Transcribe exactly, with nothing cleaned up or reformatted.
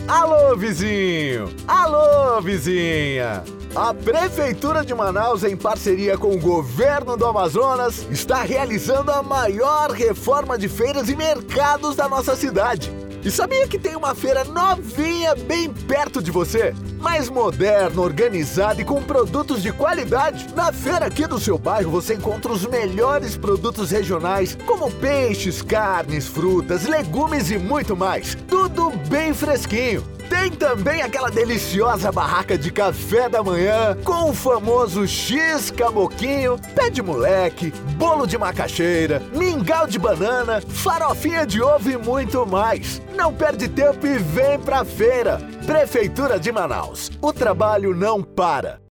Alô, vizinho! Alô, vizinha! A Prefeitura de Manaus, em parceria com o Governo do Amazonas, está realizando a maior reforma de feiras e mercados da nossa cidade. E sabia que tem uma feira novinha bem perto de você? Mais moderna, organizada e com produtos de qualidade. Na feira aqui do seu bairro você encontra os melhores produtos regionais, como peixes, carnes, frutas, legumes e muito mais. Tudo bem fresquinho. Tem também aquela deliciosa barraca de café da manhã, com o famoso X-Caboquinho, pé de moleque, bolo de macaxeira, mingau de banana, farofinha de ovo e muito mais. Não perde tempo e vem pra feira. Prefeitura de Manaus. O trabalho não para.